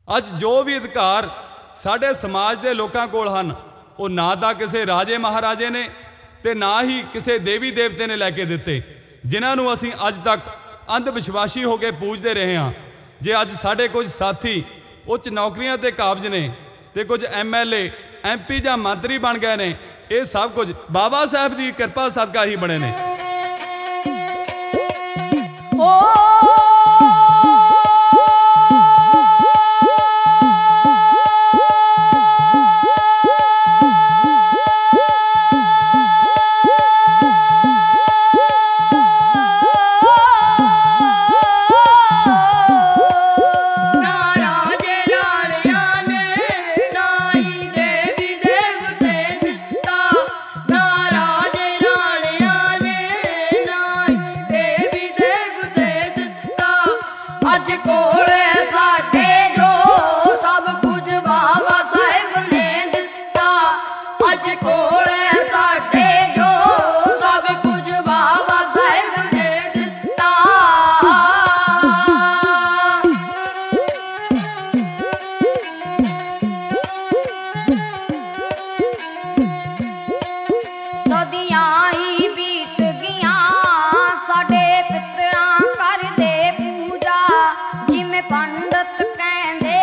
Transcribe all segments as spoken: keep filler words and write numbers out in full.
ਅੱਜ ਜੋ भी अधिकार साढ़े समाज के लोगों कोल हन वो ना तो किसी राजे महाराजे ने ते ना ही किसी देवी देवते ने लैके दिते, जिन्होंने असी अज तक अंध विश्वासी हो के पूजते रहे हाँ। जे अज साढ़े कुछ साथी उच्च नौकरियां ते काबज ने ते कुछ M L A M P या मंत्री बन गए ने, ये सब कुछ बाबा साहब की कृपा सदका ही बने ने।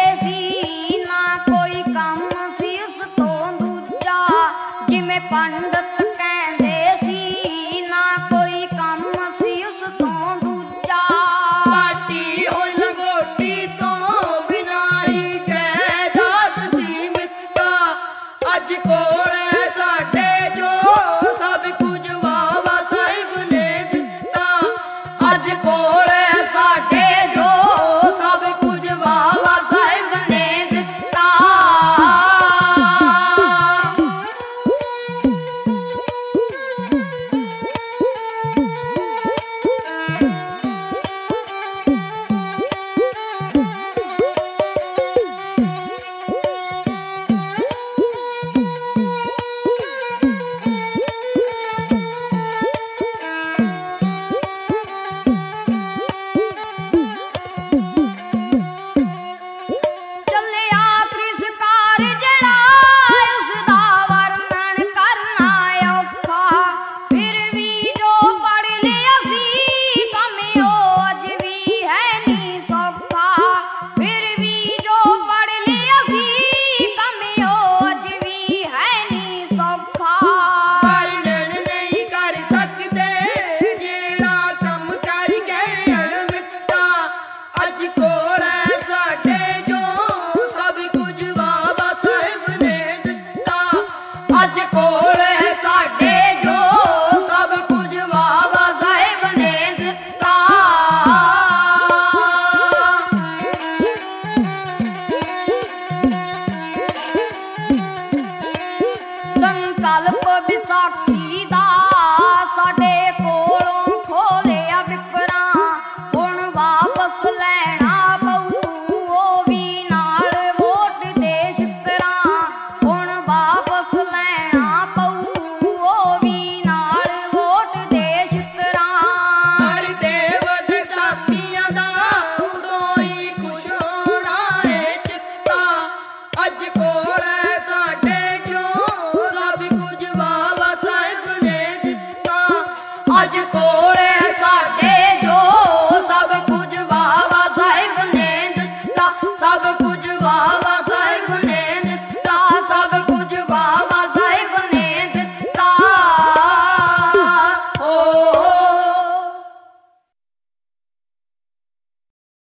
पंडित